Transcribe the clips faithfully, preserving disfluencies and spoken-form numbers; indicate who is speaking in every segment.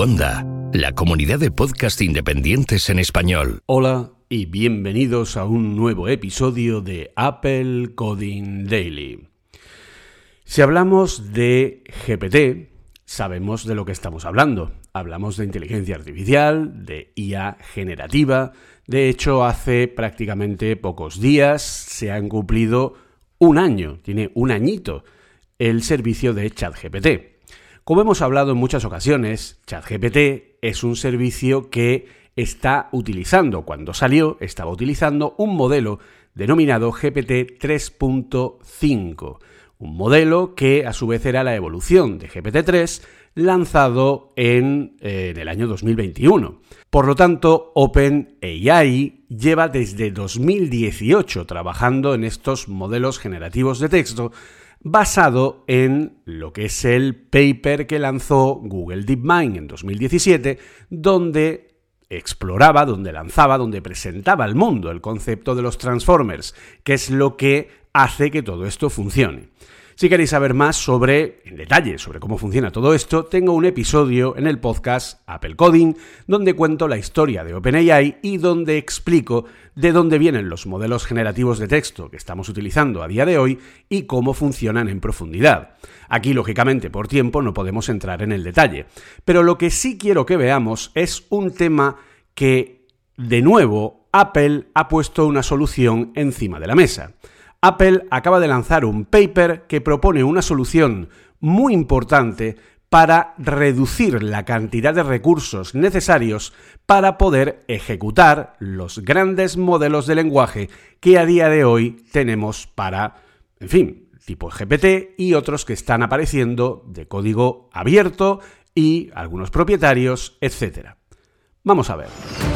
Speaker 1: Podonda, la comunidad de podcast independientes en español.
Speaker 2: Hola y bienvenidos a un nuevo episodio de Apple Coding Daily. Si hablamos de G P T, sabemos de lo que estamos hablando. Hablamos de inteligencia artificial, de I A generativa. De hecho, hace prácticamente pocos días se han cumplido un año, tiene un añito, el servicio de ChatGPT. Como hemos hablado en muchas ocasiones, ChatGPT es un servicio que está utilizando, cuando salió, estaba utilizando un modelo denominado G P T tres punto cinco. Un modelo que a su vez era la evolución de G P T tres lanzado en, eh, en el año dos mil veintiuno. Por lo tanto, OpenAI lleva desde dos mil dieciocho trabajando en estos modelos generativos de texto basado en lo que es el paper que lanzó Google DeepMind en dos mil diecisiete, donde exploraba, donde lanzaba, donde presentaba al mundo el concepto de los Transformers, que es lo que hace que todo esto funcione. Si queréis saber más sobre, en detalle, sobre cómo funciona todo esto, tengo un episodio en el podcast Apple Coding, donde cuento la historia de OpenAI y donde explico de dónde vienen los modelos generativos de texto que estamos utilizando a día de hoy y cómo funcionan en profundidad. Aquí, lógicamente, por tiempo no podemos entrar en el detalle, pero lo que sí quiero que veamos es un tema que, de nuevo, Apple ha puesto una solución encima de la mesa. Apple acaba de lanzar un paper que propone una solución muy importante para reducir la cantidad de recursos necesarios para poder ejecutar los grandes modelos de lenguaje que a día de hoy tenemos para, en fin, tipo G P T y otros que están apareciendo de código abierto y algunos propietarios, etcétera. Vamos a ver.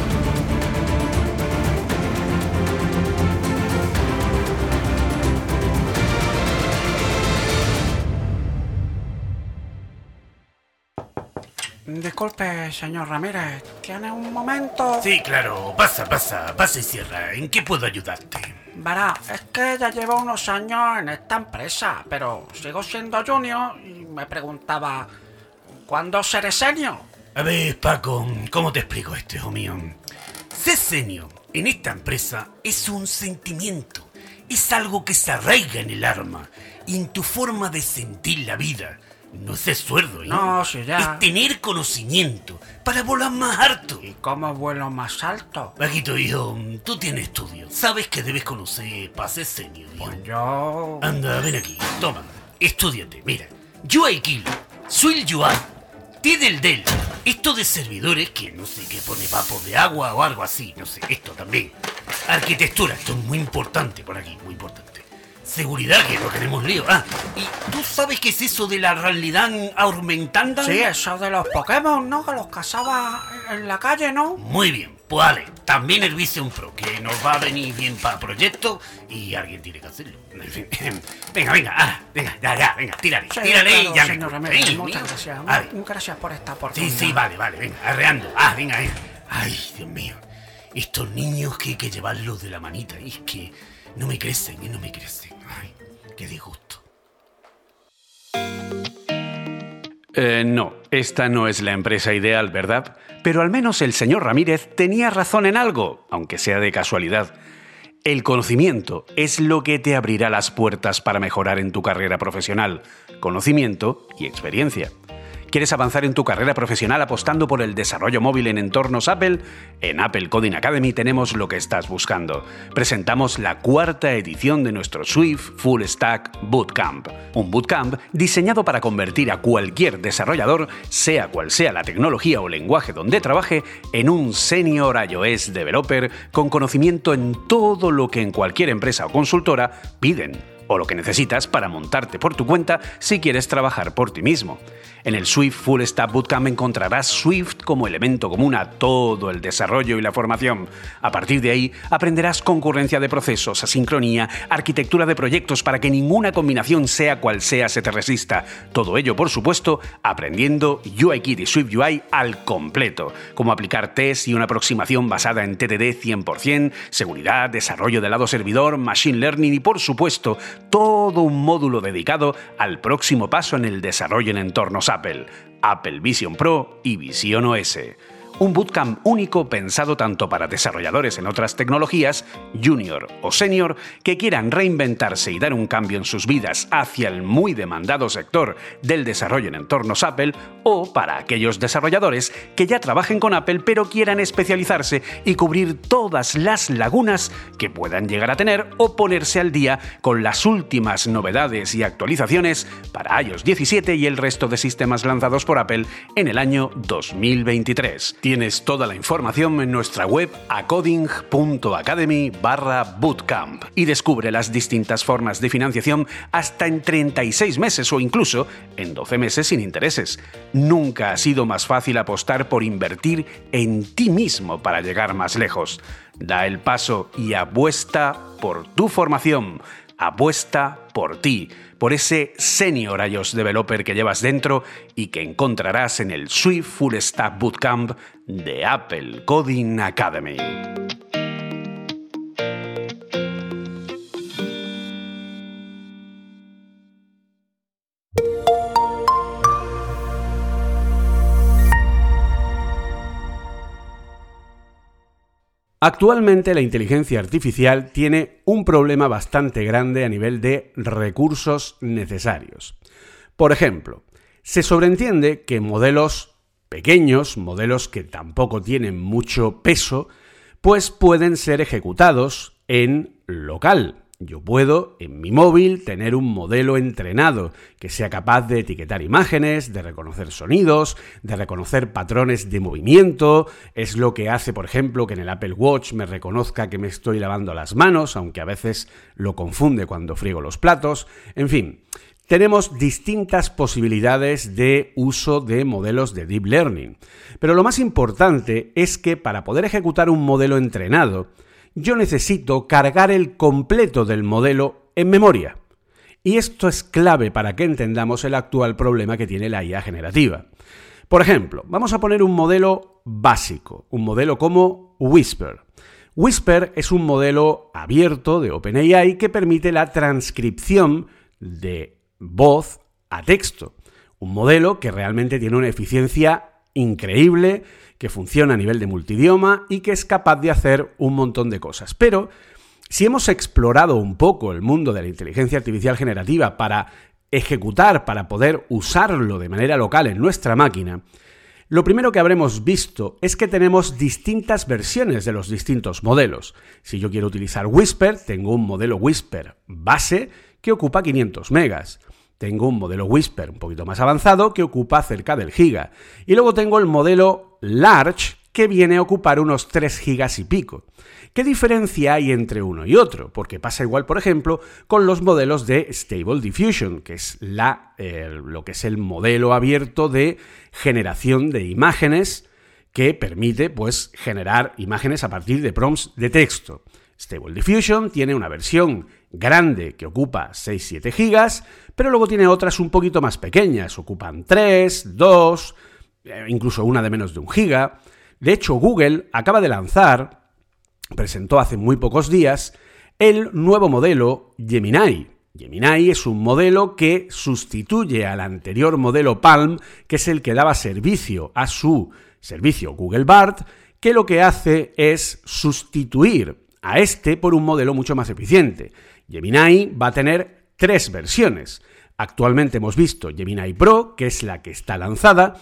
Speaker 3: Disculpe, señor Ramírez, ¿tiene un momento?
Speaker 4: Sí, claro, pasa, pasa, pasa y cierra. ¿En qué puedo ayudarte?
Speaker 3: Verá, es que ya llevo unos años en esta empresa, pero sigo siendo junior y me preguntaba, ¿cuándo seré senior?
Speaker 4: A ver, Paco, ¿cómo te explico esto, hijo mío? Ser senior en esta empresa es un sentimiento, es algo que se arraiga en el alma y en tu forma de sentir la vida. No sé sueldo, ¿eh?
Speaker 3: No, sí, ya.
Speaker 4: Es tener conocimiento para volar más alto.
Speaker 3: ¿Y cómo vuelo más alto?
Speaker 4: Paquito, hijo, tú tienes estudios. Sabes que debes conocer para ser senior, hijo.
Speaker 3: Pues yo...
Speaker 4: Anda, ven aquí, toma, estúdiate, mira. U I Kilo, Swil U I, T del Del. Esto de servidores que no sé qué pone vapor de agua o algo así, no sé, esto también. Arquitectura, esto es muy importante por aquí, muy importante. Seguridad, que no tenemos lío. Ah, ¿y tú sabes qué es eso de la realidad aumentada?
Speaker 3: Sí, eso de los Pokémon, ¿no? Que los cazaba en la calle, ¿no?
Speaker 4: Muy bien, pues vale. También el Vision Pro, que nos va a venir bien para el proyecto y alguien tiene que hacerlo. Venga, venga, ah, venga, ya, ya, venga, tírale,
Speaker 3: Sí,
Speaker 4: tírale
Speaker 3: claro,
Speaker 4: y ya
Speaker 3: señor
Speaker 4: me
Speaker 3: Ramírez,
Speaker 4: Sí,
Speaker 3: muchas
Speaker 4: mío.
Speaker 3: gracias.
Speaker 4: Vale.
Speaker 3: Gracias por esta
Speaker 4: Sí,
Speaker 3: oportunidad.
Speaker 4: sí, vale, vale, venga, arreando. Ah, venga, venga. Ay, Dios mío. Estos niños que hay que llevarlos de la manita. Y es que no me crecen, y no me crecen. Ay, qué disgusto.
Speaker 2: Eh, no, esta no es la empresa ideal, ¿verdad? Pero al menos el señor Ramírez tenía razón en algo, aunque sea de casualidad. El conocimiento es lo que te abrirá las puertas para mejorar en tu carrera profesional. Conocimiento y experiencia. ¿Quieres avanzar en tu carrera profesional apostando por el desarrollo móvil en entornos Apple? En Apple Coding Academy tenemos lo que estás buscando. Presentamos la cuarta edición de nuestro Swift Full Stack Bootcamp. Un bootcamp diseñado para convertir a cualquier desarrollador, sea cual sea la tecnología o lenguaje donde trabaje, en un senior iOS developer con conocimiento en todo lo que en cualquier empresa o consultora piden, o lo que necesitas para montarte por tu cuenta si quieres trabajar por ti mismo. En el Swift Full Stack Bootcamp encontrarás Swift como elemento común a todo el desarrollo y la formación. A partir de ahí aprenderás concurrencia de procesos, asincronía, arquitectura de proyectos para que ninguna combinación sea cual sea se te resista. Todo ello, por supuesto, aprendiendo UIKit y Swift U I al completo. Cómo aplicar test y una aproximación basada en T D D cien por ciento, seguridad, desarrollo del lado servidor, machine learning y, por supuesto,
Speaker 5: todo un módulo dedicado al próximo paso en el desarrollo en entornos Apple, Apple Vision Pro y Vision O S. Un bootcamp único pensado tanto para desarrolladores en otras tecnologías, junior o senior, que quieran reinventarse y dar un cambio en sus vidas hacia el muy demandado sector del desarrollo en entornos Apple, o para aquellos desarrolladores que ya trabajen con Apple pero quieran especializarse y cubrir todas las lagunas que puedan llegar a tener o ponerse al día con las últimas novedades y actualizaciones para iOS diecisiete y el resto de sistemas lanzados por Apple en el año dos mil veintitrés. Tienes toda la información en nuestra web acoding punto academy barra bootcamp y descubre las distintas formas de financiación hasta en treinta y seis meses o incluso en doce meses sin intereses. Nunca ha sido más fácil apostar por invertir en ti mismo para llegar más lejos. Da el paso y apuesta por tu formación. Apuesta por ti, por ese senior iOS developer que llevas dentro y que encontrarás en el Swift Full Stack Bootcamp de Apple Coding Academy.
Speaker 2: Actualmente la inteligencia artificial tiene un problema bastante grande a nivel de recursos necesarios. Por ejemplo, se sobreentiende que modelos pequeños, modelos que tampoco tienen mucho peso, pues pueden ser ejecutados en local. Yo puedo, en mi móvil, tener un modelo entrenado que sea capaz de etiquetar imágenes, de reconocer sonidos, de reconocer patrones de movimiento. Es lo que hace, por ejemplo, que en el Apple Watch me reconozca que me estoy lavando las manos, aunque a veces lo confunde cuando friego los platos. En fin, tenemos distintas posibilidades de uso de modelos de Deep Learning. Pero lo más importante es que para poder ejecutar un modelo entrenado, yo necesito cargar el completo del modelo en memoria. Y esto es clave para que entendamos el actual problema que tiene la I A generativa. Por ejemplo, vamos a poner un modelo básico, un modelo como Whisper. Whisper es un modelo abierto de OpenAI que permite la transcripción de voz a texto. Un modelo que realmente tiene una eficiencia increíble, que funciona a nivel de multidioma y que es capaz de hacer un montón de cosas. Pero si hemos explorado un poco el mundo de la inteligencia artificial generativa para ejecutar, para poder usarlo de manera local en nuestra máquina, lo primero que habremos visto es que tenemos distintas versiones de los distintos modelos. Si yo quiero utilizar Whisper, tengo un modelo Whisper base que ocupa quinientos megas. Tengo un modelo Whisper un poquito más avanzado que ocupa cerca del giga. Y luego tengo el modelo Large que viene a ocupar unos tres gigas y pico. ¿Qué diferencia hay entre uno y otro? Porque pasa igual, por ejemplo, con los modelos de Stable Diffusion, que es la, eh, lo que es el modelo abierto de generación de imágenes que permite, pues, generar imágenes a partir de prompts de texto. Stable Diffusion tiene una versión grande que ocupa seis a siete gigas, pero luego tiene otras un poquito más pequeñas, ocupan tres, dos, incluso una de menos de un giga. De hecho, Google acaba de lanzar, presentó hace muy pocos días, el nuevo modelo Gemini. Gemini es un modelo que sustituye al anterior modelo Palm, que es el que daba servicio a su servicio Google Bard, que lo que hace es sustituir a este por un modelo mucho más eficiente. Gemini va a tener tres versiones. Actualmente hemos visto Gemini Pro, que es la que está lanzada.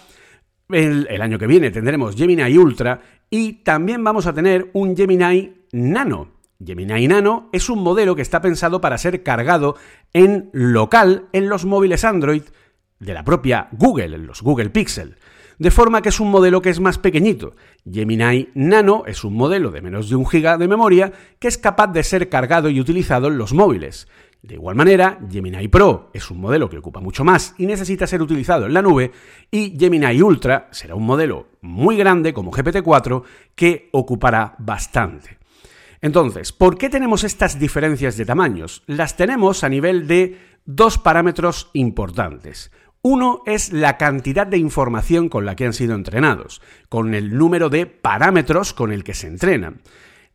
Speaker 2: El, el año que viene tendremos Gemini Ultra y también vamos a tener un Gemini Nano. Gemini Nano es un modelo que está pensado para ser cargado en local en los móviles Android de la propia Google, en los Google Pixel. De forma que es un modelo que es más pequeñito. Gemini Nano es un modelo de menos de un giga de memoria que es capaz de ser cargado y utilizado en los móviles. De igual manera, Gemini Pro es un modelo que ocupa mucho más y necesita ser utilizado en la nube, y Gemini Ultra será un modelo muy grande como G P T cuatro que ocupará bastante. Entonces, ¿por qué tenemos estas diferencias de tamaños? Las tenemos a nivel de dos parámetros importantes. Uno es la cantidad de información con la que han sido entrenados, con el número de parámetros con el que se entrenan.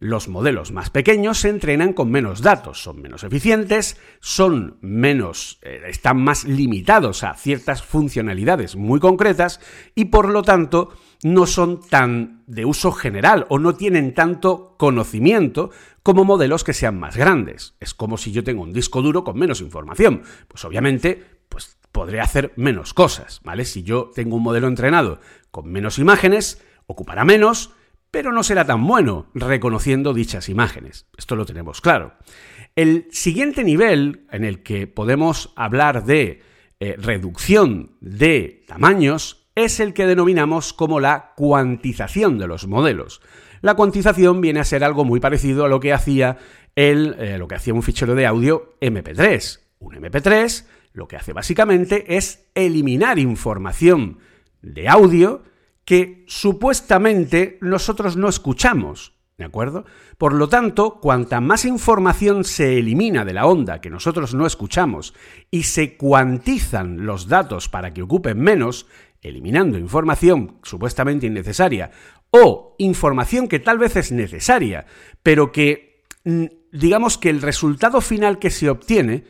Speaker 2: Los modelos más pequeños se entrenan con menos datos, son menos eficientes, son menos, eh, están más limitados a ciertas funcionalidades muy concretas y por lo tanto no son tan de uso general o no tienen tanto conocimiento como modelos que sean más grandes. Es como si yo tengo un disco duro con menos información. Pues obviamente, pues podré hacer menos cosas, ¿vale? Si yo tengo un modelo entrenado con menos imágenes, ocupará menos, pero no será tan bueno reconociendo dichas imágenes. Esto lo tenemos claro. El siguiente nivel en el que podemos hablar de eh, reducción de tamaños es el que denominamos como la cuantización de los modelos. La cuantización viene a ser algo muy parecido a lo que hacía, el, eh, lo que hacía un fichero de audio eme pe tres. Un eme pe tres lo que hace básicamente es eliminar información de audio que supuestamente nosotros no escuchamos, ¿de acuerdo? Por lo tanto, cuanta más información se elimina de la onda que nosotros no escuchamos y se cuantizan los datos para que ocupen menos, eliminando información supuestamente innecesaria o información que tal vez es necesaria, pero que digamos que el resultado final que se obtiene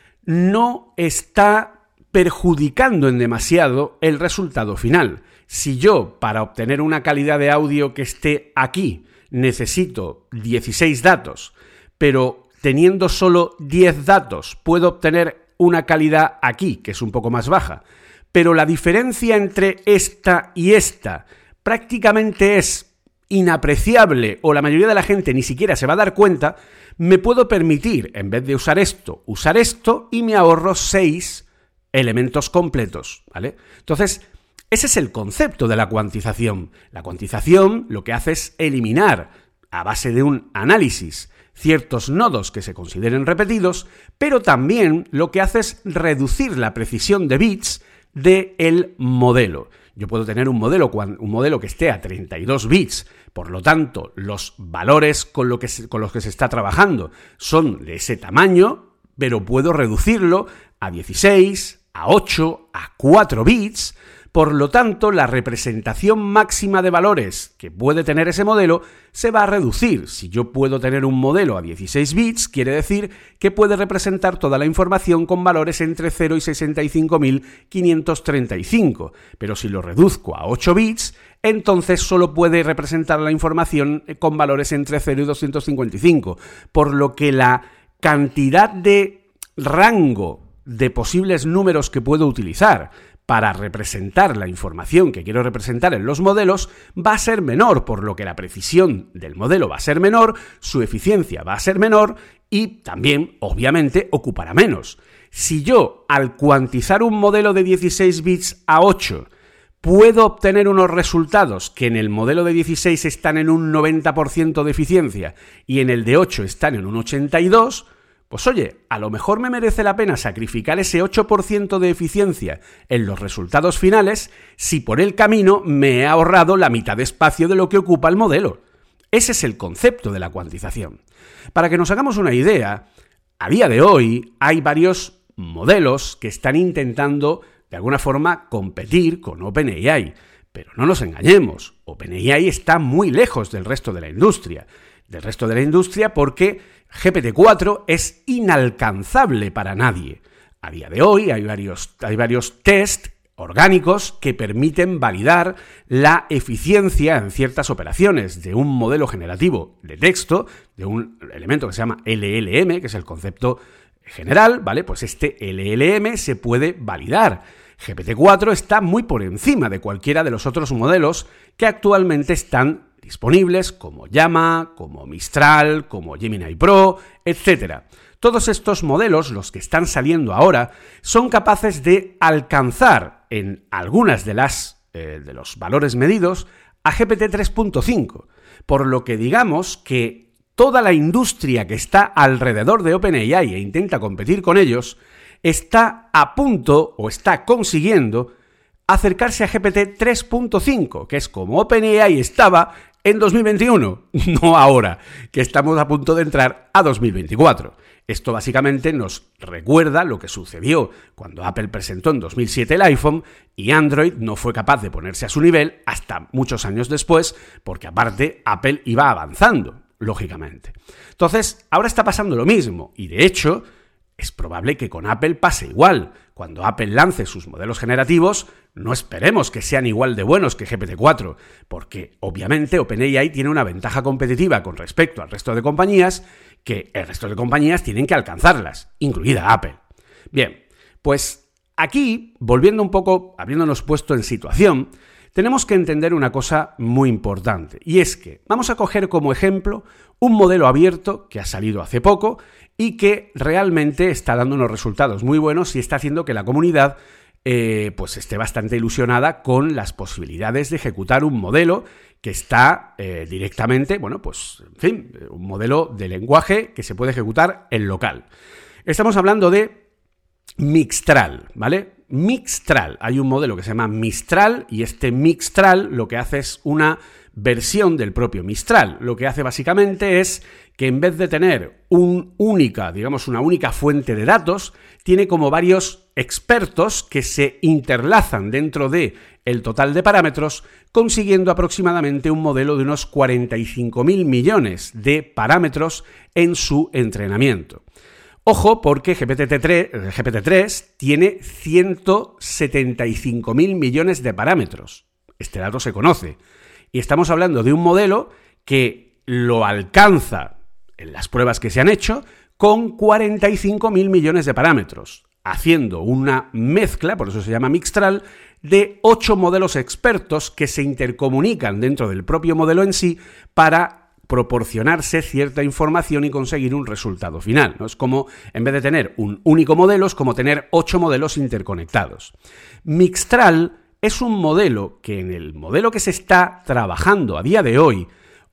Speaker 2: no está perjudicando en demasiado el resultado final. Si yo, para obtener una calidad de audio que esté aquí, necesito dieciséis datos, pero teniendo solo diez datos puedo obtener una calidad aquí, que es un poco más baja, pero la diferencia entre esta y esta prácticamente es inapreciable o la mayoría de la gente ni siquiera se va a dar cuenta, me puedo permitir, en vez de usar esto, usar esto y me ahorro seis elementos completos, ¿vale? Entonces, ese es el concepto de la cuantización. La cuantización lo que hace es eliminar, a base de un análisis, ciertos nodos que se consideren repetidos, pero también lo que hace es reducir la precisión de bits del modelo. Yo puedo tener un modelo, un modelo que esté a treinta y dos bits, por lo tanto, los valores con, lo que se, con los que se está trabajando son de ese tamaño, pero puedo reducirlo a dieciséis, a ocho, a cuatro bits. Por lo tanto, la representación máxima de valores que puede tener ese modelo se va a reducir. Si yo puedo tener un modelo a dieciséis bits, quiere decir que puede representar toda la información con valores entre cero y sesenta y cinco mil quinientos treinta y cinco. Pero si lo reduzco a ocho bits, entonces solo puede representar la información con valores entre cero y doscientos cincuenta y cinco. Por lo que la cantidad de rango de posibles números que puedo utilizar para representar la información que quiero representar en los modelos va a ser menor, por lo que la precisión del modelo va a ser menor, su eficiencia va a ser menor y también, obviamente, ocupará menos. Si yo, al cuantizar un modelo de dieciséis bits a ocho, puedo obtener unos resultados que en el modelo de dieciséis están en un noventa por ciento de eficiencia y en el de ocho están en un ochenta y dos por ciento, pues oye, a lo mejor me merece la pena sacrificar ese ocho por ciento de eficiencia en los resultados finales si por el camino me he ahorrado la mitad de espacio de lo que ocupa el modelo. Ese es el concepto de la cuantización. Para que nos hagamos una idea, a día de hoy hay varios modelos que están intentando de alguna forma competir con OpenAI, pero no nos engañemos, OpenAI está muy lejos del resto de la industria. Del resto de la industria porque G P T cuatro es inalcanzable para nadie. A día de hoy hay varios, hay varios test orgánicos que permiten validar la eficiencia en ciertas operaciones de un modelo generativo de texto, de un elemento que se llama L L M, que es el concepto general, ¿vale? Pues este L L M se puede validar. G P T cuatro está muy por encima de cualquiera de los otros modelos que actualmente están disponibles, como Llama, como Mistral, como Gemini Pro, etcétera. Todos estos modelos, los que están saliendo ahora, son capaces de alcanzar en algunas de las eh, de los valores medidos a G P T tres punto cinco, por lo que digamos que toda la industria que está alrededor de OpenAI e intenta competir con ellos está a punto o está consiguiendo acercarse a G P T tres punto cinco, que es como OpenAI estaba en dos mil veintiuno, no ahora, que estamos a punto de entrar a dos mil veinticuatro. Esto básicamente nos recuerda lo que sucedió cuando Apple presentó en dos mil siete el iPhone y Android no fue capaz de ponerse a su nivel hasta muchos años después, porque aparte Apple iba avanzando. lógicamente. Entonces, ahora está pasando lo mismo, y de hecho, es probable que con Apple pase igual. Cuando Apple lance sus modelos generativos, no esperemos que sean igual de buenos que G P T cuatro, porque obviamente OpenAI tiene una ventaja competitiva con respecto al resto de compañías, que el resto de compañías tienen que alcanzarlas, incluida Apple. Bien, pues aquí, volviendo un poco, habiéndonos puesto en situación, tenemos que entender una cosa muy importante, y es que vamos a coger como ejemplo un modelo abierto que ha salido hace poco y que realmente está dando unos resultados muy buenos y está haciendo que la comunidad eh, pues esté bastante ilusionada con las posibilidades de ejecutar un modelo que está eh, directamente, bueno, pues, en fin, un modelo de lenguaje que se puede ejecutar en local. Estamos hablando de Mixtral, ¿vale? Mixtral. Hay un modelo que se llama Mistral y este Mixtral lo que hace es una versión del propio Mistral. Lo que hace básicamente es que en vez de tener un única, digamos, una única fuente de datos, tiene como varios expertos que se interlazan dentro de el total de parámetros, consiguiendo aproximadamente un modelo de unos cuarenta y cinco mil millones de parámetros en su entrenamiento. Ojo, porque G P T tres, G P T tres tiene ciento setenta y cinco mil millones de parámetros. Este dato se conoce. Y estamos hablando de un modelo que lo alcanza en las pruebas que se han hecho con cuarenta y cinco mil millones de parámetros, haciendo una mezcla, por eso se llama Mixtral, de ocho modelos expertos que se intercomunican dentro del propio modelo en sí para proporcionarse cierta información y conseguir un resultado final, ¿no? Es como, en vez de tener un único modelo, es como tener ocho modelos interconectados. Mixtral es un modelo que en el modelo que se está trabajando a día de hoy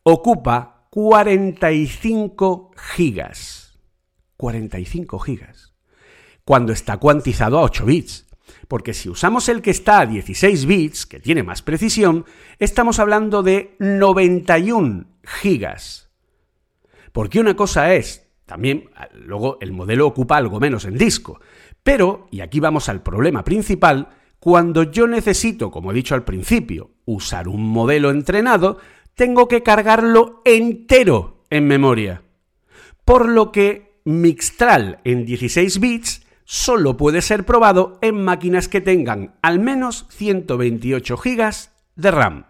Speaker 2: ocupa cuarenta y cinco gigas. cuarenta y cinco gigas. Cuando está cuantizado a ocho bits. Porque si usamos el que está a dieciséis bits, que tiene más precisión, estamos hablando de noventa y uno gigas. Porque una cosa es, también, luego el modelo ocupa algo menos en disco. Pero, y aquí vamos al problema principal, cuando yo necesito, como he dicho al principio, usar un modelo entrenado, tengo que cargarlo entero en memoria. Por lo que Mixtral en dieciséis bits solo puede ser probado en máquinas que tengan al menos ciento veintiocho gigas de RAM.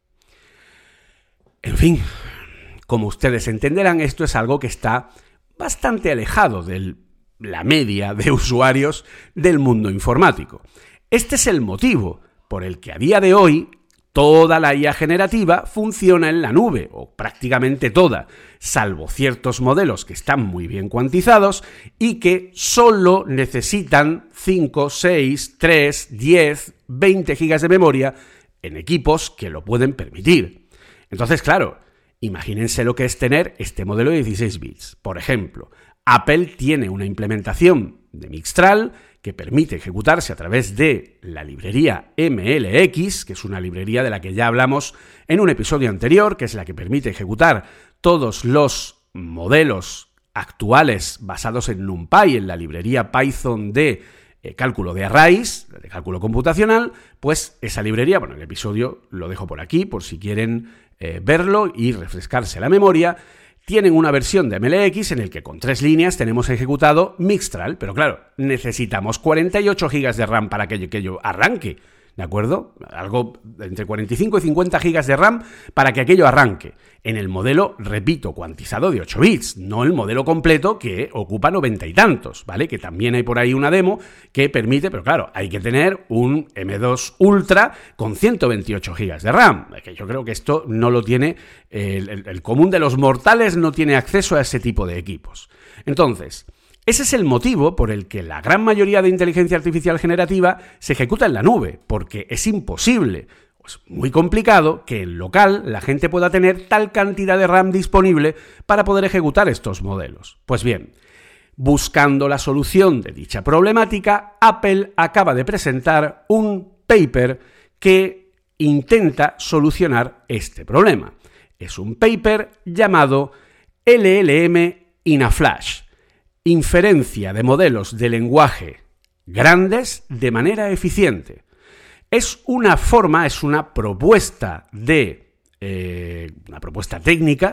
Speaker 2: En fin, como ustedes entenderán, esto es algo que está bastante alejado de la media de usuarios del mundo informático. Este es el motivo por el que a día de hoy toda la I A generativa funciona en la nube, o prácticamente toda, salvo ciertos modelos que están muy bien cuantizados y que solo necesitan cinco, seis, tres, diez, veinte gigas de memoria en equipos que lo pueden permitir. Entonces, claro, imagínense lo que es tener este modelo de dieciséis bits. Por ejemplo, Apple tiene una implementación de Mixtral que permite ejecutarse a través de la librería M L X, que es una librería de la que ya hablamos en un episodio anterior, que es la que permite ejecutar todos los modelos actuales basados en NumPy, en la librería Python de eh, cálculo de arrays, de cálculo computacional. Pues esa librería, bueno, el episodio lo dejo por aquí, por si quieren eh, verlo y refrescarse la memoria. Tienen una versión de M L X en el que con tres líneas tenemos ejecutado Mixtral, pero claro, necesitamos cuarenta y ocho gigas de RAM para que aquello arranque, ¿de acuerdo? Algo entre cuarenta y cinco y cincuenta gigas de RAM para que aquello arranque. En el modelo, repito, cuantizado de ocho bits, no el modelo completo que ocupa noventa y tantos, ¿vale? Que también hay por ahí una demo que permite, pero claro, hay que tener un M dos Ultra con ciento veintiocho gigas de RAM, que yo creo que esto no lo tiene, el, el, el común de los mortales no tiene acceso a ese tipo de equipos. Entonces, ese es el motivo por el que la gran mayoría de inteligencia artificial generativa se ejecuta en la nube, porque es imposible, es muy complicado que en local la gente pueda tener tal cantidad de RAM disponible para poder ejecutar estos modelos. Pues bien, buscando la solución de dicha problemática, Apple acaba de presentar un paper que intenta solucionar este problema. Es un paper llamado L L M in a Flash. Inferencia de modelos de lenguaje grandes de manera eficiente. Es una forma, es una propuesta de, eh, una propuesta técnica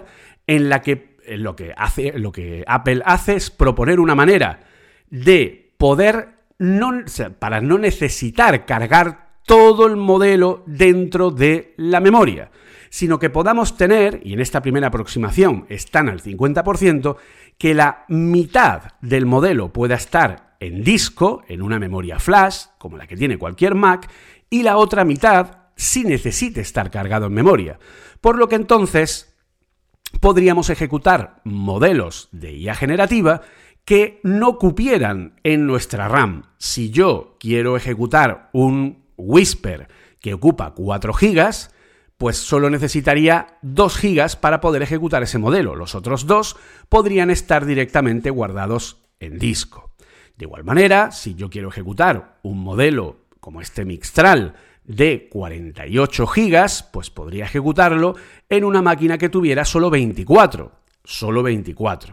Speaker 2: en la que lo que hace, lo que Apple hace es proponer una manera de poder, no, o sea, para no necesitar cargar todo el modelo dentro de la memoria, sino que podamos tener, y en esta primera aproximación están al cincuenta por ciento, que la mitad del modelo pueda estar en disco, en una memoria flash, como la que tiene cualquier Mac, y la otra mitad sí necesite estar cargado en memoria. Por lo que entonces podríamos ejecutar modelos de I A generativa que no cupieran en nuestra RAM. Si yo quiero ejecutar un Whisper que ocupa cuatro gigas, pues solo necesitaría dos gigas para poder ejecutar ese modelo. Los otros dos podrían estar directamente guardados en disco. De igual manera, si yo quiero ejecutar un modelo como este Mixtral de cuarenta y ocho gigas, pues podría ejecutarlo en una máquina que tuviera solo veinticuatro. Solo veinticuatro.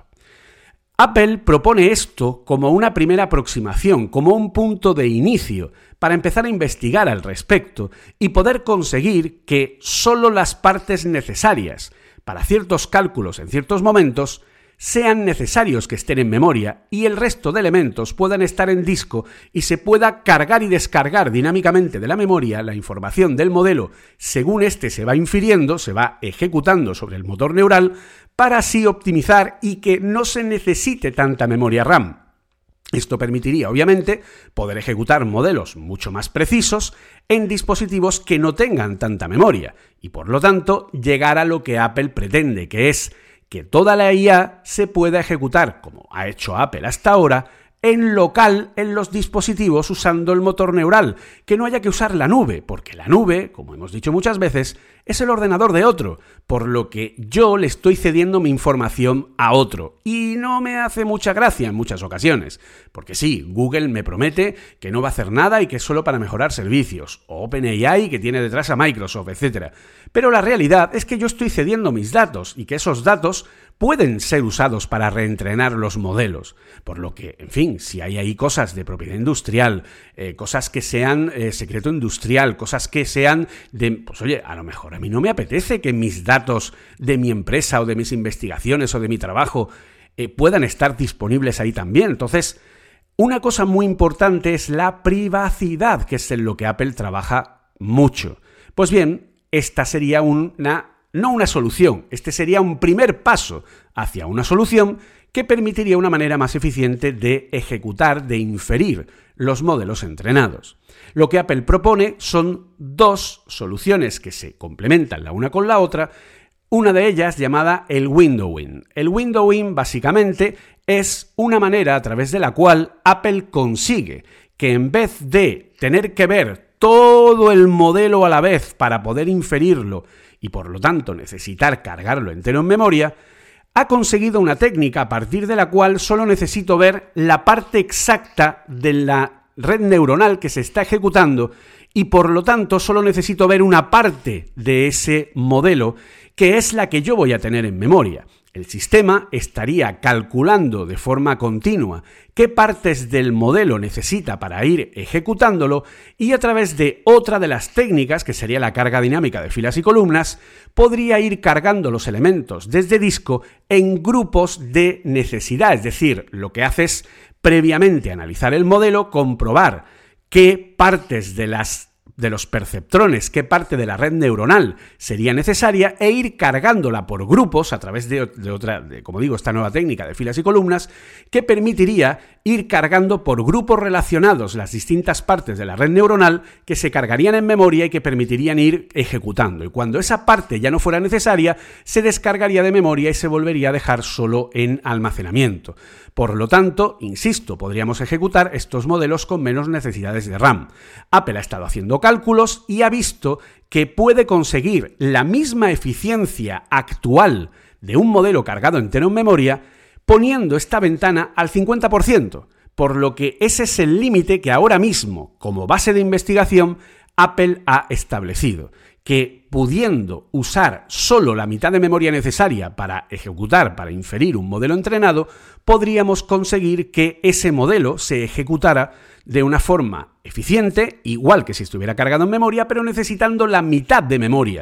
Speaker 2: Apple propone esto como una primera aproximación, como un punto de inicio, para empezar a investigar al respecto y poder conseguir que solo las partes necesarias para ciertos cálculos en ciertos momentos sean necesarios que estén en memoria y el resto de elementos puedan estar en disco y se pueda cargar y descargar dinámicamente de la memoria la información del modelo según éste se va infiriendo, se va ejecutando sobre el motor neural, para así optimizar y que no se necesite tanta memoria RAM. Esto permitiría, obviamente, poder ejecutar modelos mucho más precisos en dispositivos que no tengan tanta memoria y, por lo tanto, llegar a lo que Apple pretende, que es que toda la I A se pueda ejecutar, como ha hecho Apple hasta ahora, en local en los dispositivos usando el motor neural, que no haya que usar la nube, porque la nube, como hemos dicho muchas veces, es el ordenador de otro, por lo que yo le estoy cediendo mi información a otro, y no me hace mucha gracia en muchas ocasiones, porque sí, Google me promete que no va a hacer nada y que es solo para mejorar servicios, o OpenAI que tiene detrás a Microsoft, etcétera. Pero la realidad es que yo estoy cediendo mis datos y que esos datos pueden ser usados para reentrenar los modelos, por lo que, en fin, si hay ahí cosas de propiedad industrial, eh, cosas que sean eh, secreto industrial, cosas que sean de, pues oye, a lo mejor a mí no me apetece que mis datos de mi empresa o de mis investigaciones o de mi trabajo eh, puedan estar disponibles ahí también. Entonces, una cosa muy importante es la privacidad, que es en lo que Apple trabaja mucho. Pues bien, esta sería una... no una solución, este sería un primer paso hacia una solución que permitiría una manera más eficiente de ejecutar, de inferir los modelos entrenados. Lo que Apple propone son dos soluciones que se complementan la una con la otra, una de ellas llamada el windowing. El windowing básicamente es una manera a través de la cual Apple consigue que en vez de tener que ver todo el modelo a la vez para poder inferirlo y por lo tanto necesitar cargarlo entero en memoria, ha conseguido una técnica a partir de la cual solo necesito ver la parte exacta de la red neuronal que se está ejecutando y por lo tanto solo necesito ver una parte de ese modelo que es la que yo voy a tener en memoria. El sistema estaría calculando de forma continua qué partes del modelo necesita para ir ejecutándolo y a través de otra de las técnicas, que sería la carga dinámica de filas y columnas, podría ir cargando los elementos desde disco en grupos de necesidad. Es decir, lo que hace es previamente analizar el modelo, comprobar qué partes de las de los perceptrones, qué parte de la red neuronal sería necesaria e ir cargándola por grupos a través de, de otra, de, como digo, esta nueva técnica de filas y columnas que permitiría ir cargando por grupos relacionados las distintas partes de la red neuronal que se cargarían en memoria y que permitirían ir ejecutando. Y cuando esa parte ya no fuera necesaria, se descargaría de memoria y se volvería a dejar solo en almacenamiento. Por lo tanto, insisto, podríamos ejecutar estos modelos con menos necesidades de RAM. Apple ha estado haciendo cálculos y ha visto que puede conseguir la misma eficiencia actual de un modelo cargado entero en memoria poniendo esta ventana al cincuenta por ciento, por lo que ese es el límite que ahora mismo, como base de investigación, Apple ha establecido, que pudiendo usar solo la mitad de memoria necesaria para ejecutar, para inferir un modelo entrenado, podríamos conseguir que ese modelo se ejecutara de una forma eficiente, igual que si estuviera cargado en memoria, pero necesitando la mitad de memoria.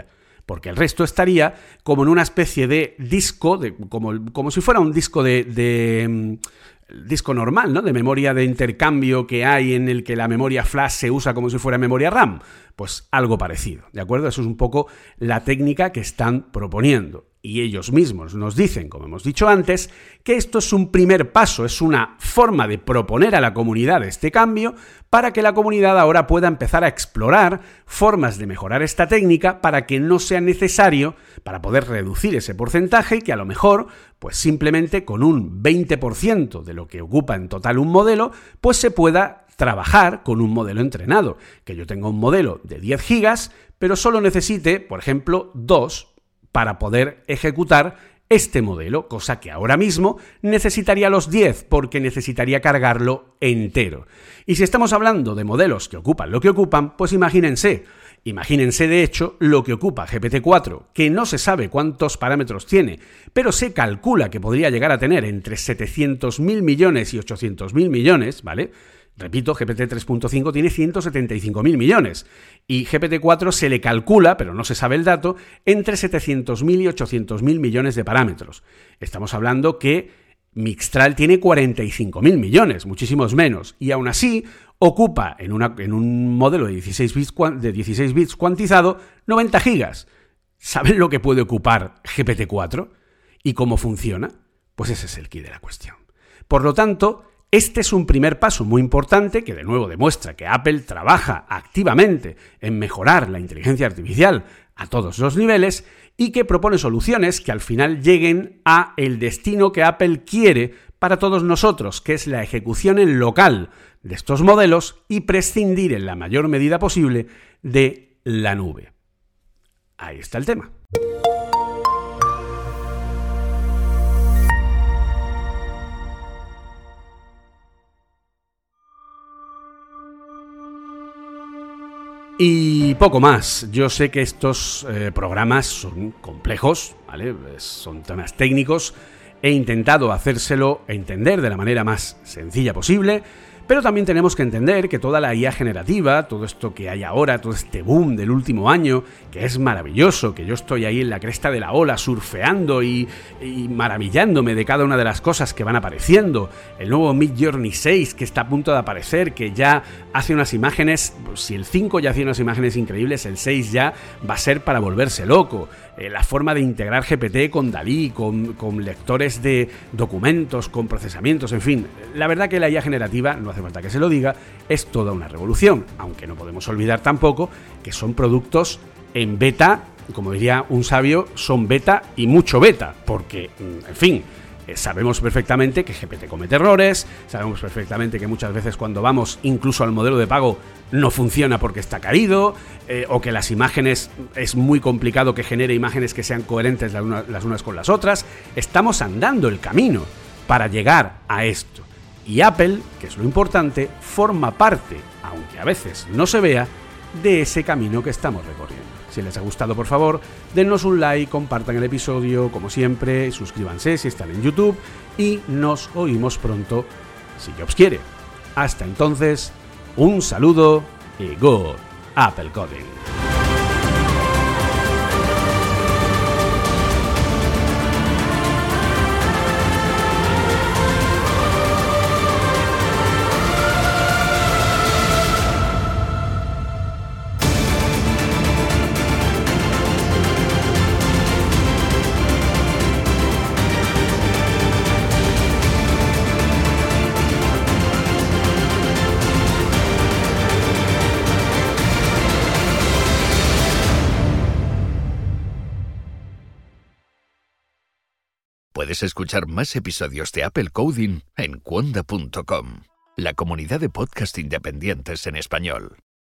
Speaker 2: porque el resto estaría como en una especie de disco, de, como, como si fuera un disco de... de disco normal, ¿no? De memoria de intercambio que hay en el que la memoria flash se usa como si fuera memoria RAM. Pues algo parecido, ¿de acuerdo? Eso es un poco la técnica que están proponiendo. Y ellos mismos nos dicen, como hemos dicho antes, que esto es un primer paso, es una forma de proponer a la comunidad este cambio para que la comunidad ahora pueda empezar a explorar formas de mejorar esta técnica para que no sea necesario, para poder reducir ese porcentaje y que a lo mejor, pues simplemente con un veinte por ciento de lo que ocupa en total un modelo, pues se pueda trabajar con un modelo entrenado. Que yo tenga un modelo de diez gigas, pero solo necesite, por ejemplo, dos para poder ejecutar este modelo, cosa que ahora mismo necesitaría los diez porque necesitaría cargarlo entero. Y si estamos hablando de modelos que ocupan lo que ocupan, pues imagínense, imagínense de hecho lo que ocupa G P T cuatro, que no se sabe cuántos parámetros tiene, pero se calcula que podría llegar a tener entre setecientos mil millones y ochocientos mil millones, ¿vale? Repito, G P T tres punto cinco tiene ciento setenta y cinco mil millones y G P T cuatro se le calcula, pero no se sabe el dato, entre setecientos mil y ochocientos mil millones de parámetros. Estamos hablando que Mixtral tiene cuarenta y cinco mil millones, muchísimos menos, y aún así ocupa en, una, en un modelo de dieciséis bits, de dieciséis bits cuantizado noventa gigas. ¿Saben lo que puede ocupar G P T cuatro? ¿Y cómo funciona? Pues ese es el quid de la cuestión. Por lo tanto, este es un primer paso muy importante que de nuevo demuestra que Apple trabaja activamente en mejorar la inteligencia artificial a todos los niveles y que propone soluciones que al final lleguen a el destino que Apple quiere para todos nosotros, que es la ejecución en local de estos modelos y prescindir en la mayor medida posible de la nube. Ahí está el tema. Y poco más. Yo sé que estos eh, programas son complejos, ¿vale? Son temas técnicos. He intentado hacérselo entender de la manera más sencilla posible, pero también tenemos que entender que toda la I A generativa, todo esto que hay ahora, todo este boom del último año, que es maravilloso, que yo estoy ahí en la cresta de la ola surfeando y, y maravillándome de cada una de las cosas que van apareciendo, el nuevo Midjourney seis que está a punto de aparecer, que ya hace unas imágenes, si el cinco ya hacía unas imágenes increíbles, el seis ya va a ser para volverse loco. Eh, la forma de integrar G P T con Dalí, con, con lectores de documentos, con procesamientos, en fin. La verdad que la I A generativa, no hace falta que se lo diga, es toda una revolución, aunque no podemos olvidar tampoco que son productos en beta, como diría un sabio, son beta y mucho beta, porque, en fin, eh, sabemos perfectamente que G P T comete errores, sabemos perfectamente que muchas veces cuando vamos incluso al modelo de pago no funciona porque está caído, eh, o que las imágenes, es muy complicado que genere imágenes que sean coherentes las, una, las unas con las otras. Estamos andando el camino para llegar a esto. Y Apple, que es lo importante, forma parte, aunque a veces no se vea, de ese camino que estamos recorriendo. Si les ha gustado, por favor, dennos un like, compartan el episodio, como siempre, suscríbanse si están en YouTube y nos oímos pronto, si Jobs quiere. Hasta entonces, un saludo y good Apple Coding.
Speaker 1: Puedes escuchar más episodios de Apple Coding en cuonda punto com, la comunidad de podcast independientes en español.